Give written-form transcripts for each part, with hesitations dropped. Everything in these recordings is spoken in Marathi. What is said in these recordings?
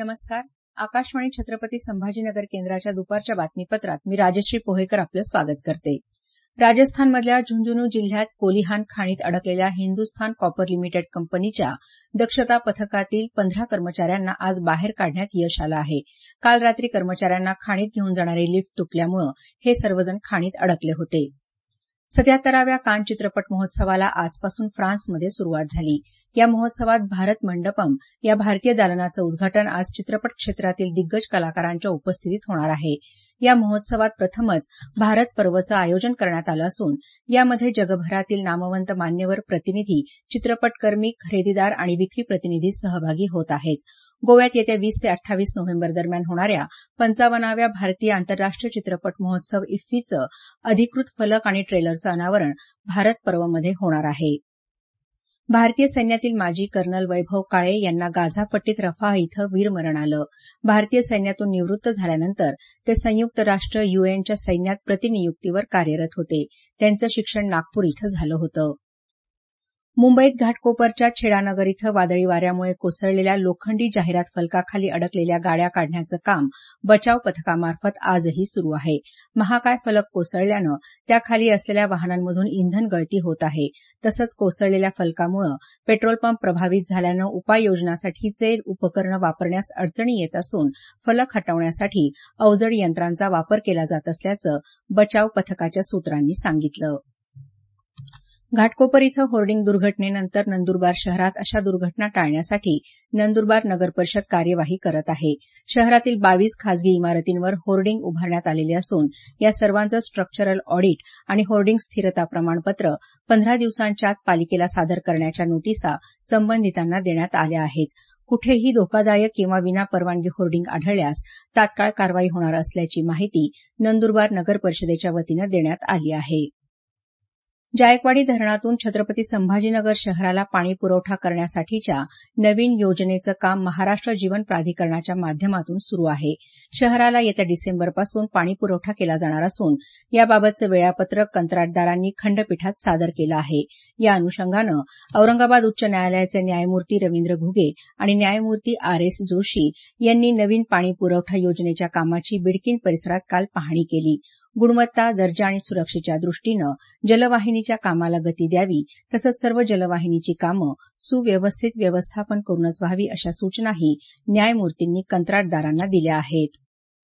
नमस्कार. आकाशवाणी छत्रपती संभाजीनगर केंद्राच्या दुपारच्या बातमीपत्रात मी राजश्री पोहेकर आपलं स्वागत करते. राजस्थानमधल्या झुंझुनू जिल्ह्यात कोलिहान खाणीत अडकलेल्या हिंदुस्थान कॉपर लिमिटेड कंपनीच्या दक्षता पथकातील 15 कर्मचाऱ्यांना आज बाहेर काढण्यात यश आलं आहे. काल रात्री कर्मचाऱ्यांना खाणीत घेऊन जाणारी लिफ्ट तुटल्यामुळे हे सर्वजण खाणीत अडकले होते. 77व्या कान चित्रपट महोत्सवाला आजपासून फ्रान्समध्ये सुरुवात झाली. या महोत्सवात भारत मंडपम या भारतीय दालनाचं उद्घाटन आज चित्रपट क्षेत्रातील दिग्गज कलाकारांच्या उपस्थितीत होणार आहे. या महोत्सवात प्रथमच भारत पर्वचं आयोजन करण्यात आलं असून यामध्ये जगभरातील नामवंत मान्यवर प्रतिनिधी, चित्रपटकर्मी, खरेदीदार आणि विक्री प्रतिनिधी सहभागी होत आहेत. गोव्यात येत्या 20 ते 28 नोव्हेंबर दरम्यान होणाऱ्या 55व्या भारतीय आंतरराष्ट्रीय चित्रपट महोत्सव इफ्फीचं अधिकृत फलक आणि ट्रेलरचं अनावरण भारत पर्वमध्ये होणार आहे. भारतीय सैन्यातील माजी कर्नल वैभव काळे यांना गाझा पट्टीत रफाह इथं वीरमरण आलं. भारतीय सैन्यातून निवृत्त झाल्यानंतर ते संयुक्त राष्ट्र यूएनच्या सैन्यात प्रतिनियुक्तीवर कार्यरत होते. त्यांचं शिक्षण नागपूर इथं झालं होतं. मुंबईत घाटकोपरच्या छेडानगर इथं वादळी वाऱ्यामुळे कोसळलेल्या लोखंडी जाहिरात फलकाखाली अडकलेल्या गाड्या काढण्याचं काम बचाव पथकामार्फत आजही सुरू आहे. महाकाय फलक कोसळल्यानं त्याखाली असलेल्या वाहनांमधून इंधन गळती होत आहे. तसंच कोसळलेल्या फलकामुळे पेट्रोल पंप प्रभावित झाल्यानं उपाययोजनासाठीचे उपकरणं वापरण्यास अडचणी येत असून फलक हटवण्यासाठी अवजड यंत्रांचा वापर केला जात असल्याचं बचाव पथकाच्या सूत्रांनी सांगितलं. घाटकोपर इथं होर्डिंग दुर्घटनेनंतर नंदुरबार शहरात अशा दुर्घटना टाळण्यासाठी नंदुरबार नगर परिषद कार्यवाही करत आहे. शहरातील 22 खासगी इमारतींवर होर्डिंग उभारण्यात आलेले असून या सर्वांचं स्ट्रक्चरल ऑडिट आणि होर्डिंग स्थिरता प्रमाणपत्र 15 दिवसांच्या आत पालिकेला सादर करण्याच्या नोटिसा संबंधितांना देण्यात आल्या आहेत. कुठेही धोकादायक किंवा विनापरवानगी होर्डिंग आढळल्यास तात्काळ कारवाई होणार असल्याची माहिती नंदुरबार नगर परिषदेच्या वतीनं देण्यात आली आहे. जायकवाडी धरणातून छत्रपती संभाजीनगर शहराला पाणी पुरवठा करण्यासाठीच्या नवीन योजनेचं काम महाराष्ट्र जीवन प्राधिकरणाच्या माध्यमातून सुरू आहे. शहराला येत्या डिसेंबरपासून पाणी पुरवठा केला जाणार असून याबाबतचं वेळापत्रक कंत्राटदारांनी खंडपीठात सादर केलं आहे. या अनुषंगानं औरंगाबाद उच्च न्यायालयाचे न्यायमूर्ती रवींद्र घुगे आणि न्यायमूर्ती RS जोशी यांनी नवीन पाणी पुरवठा योजनेच्या कामाची बिडकीन परिसरात काल पाहणी केली. गुणवत्ता, दर्जा आणि सुरक्षेच्या दृष्टीनं जलवाहिनीच्या कामाला गती द्यावी तसंच सर्व जलवाहिनीची कामं सुव्यवस्थित व्यवस्थापन करूनच व्हावी अशा सूचनाही न्यायमूर्तींनी कंत्राटदारांना दिल्या आहेत.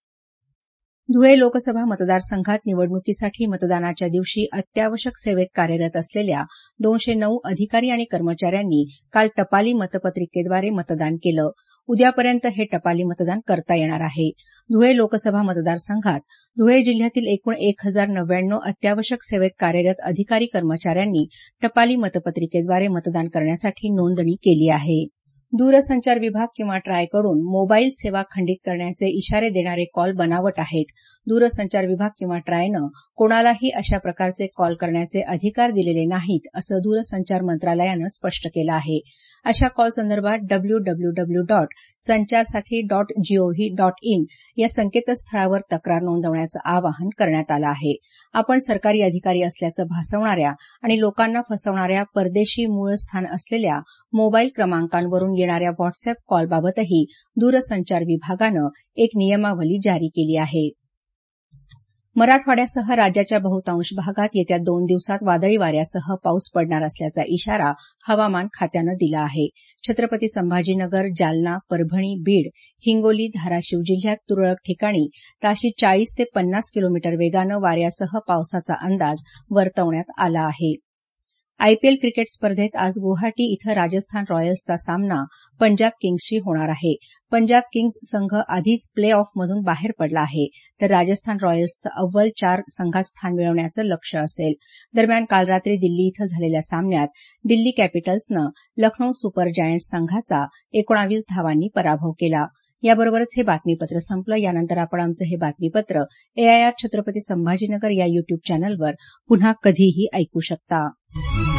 धुळे लोकसभा मतदारसंघात निवडणुकीसाठी मतदानाच्या दिवशी अत्यावश्यक सेवेत कार्यरत असलेल्या 209 अधिकारी आणि कर्मचाऱ्यांनी काल टपाली मतपत्रिकेद्वारे मतदान केलं. उद्यापर्यंत हे टपाली मतदान करता येणार आहे. धुळे लोकसभा मतदारसंघात धुळे जिल्ह्यातील एकूण 1099 अत्यावश्यक सेवेत कार्यरत अधिकारी कर्मचाऱ्यांनी टपाली मतपत्रिकेद्वारे मतदान करण्यासाठी नोंदणी केली आहे. दूरसंचार विभाग किंवा ट्रायकडून मोबाईल सेवा खंडित करण्याचे इशारे देणारे कॉल बनावट आहेत. दूरसंचार विभाग किंवा ट्रायनं कोणालाही अशा प्रकारचे कॉल करण्याचे अधिकार दिलेले नाहीत असं दूरसंचार मंत्रालयानं स्पष्ट केलं आहे. अशा कॉलसंदर्भात www.sancharsathy.gov.in या संकेतस्थळावर तक्रार नोंदवण्याचं आवाहन करण्यात आलं आहे. आपण सरकारी अधिकारी असल्याचं भासवणाऱ्या आणि लोकांना फसवणाऱ्या परदेशी मूळ स्थान असलेल्या मोबाईल क्रमांकांवरून येणाऱ्या व्हॉट्सअॅप कॉलबाबतही दूरसंचार विभागानं एक नियमावली जारी केली आहे. मराठवाड्यासह राज्याच्या बहुतांश भागात येत्या 2 दिवसात वादळी वाऱ्यासह पाऊस पडणार असल्याचा इशारा हवामान खात्यानं दिला आहे. छत्रपती संभाजीनगर, जालना, परभणी, बीड, हिंगोली, धाराशिव जिल्ह्यात तुरळक ठिकाणी ताशी 40 ते 50 किलोमीटर वेगानं वाऱ्यासह पावसाचा अंदाज वर्तवण्यात आला आहे. आयपीएल क्रिकेट स्पर्धेत आज गुवाहाटी इथं राजस्थान रॉयल्सचा सामना पंजाब किंग्सशी होणार आहे. पंजाब किंग्स संघ आधीच प्ले ऑफमधून बाहेर पडला आहे तर राजस्थान रॉयल्सचं अव्वल 4 संघात स्थान मिळवण्याचं लक्ष्य असेल. दरम्यान काल रात्री दिल्ली इथं झालेल्या सामन्यात दिल्ली कॅपिटल्सनं लखनौ सुपर जायंट्स संघाचा 19 धावांनी पराभव केला. याबरोबरच हे बातमीपत्र संपलं. यानंतर आपण आमचं हे बातमीपत्र AIR छत्रपती संभाजीनगर या युट्यूब चॅनलवर पुन्हा कधीही ऐकू शकता.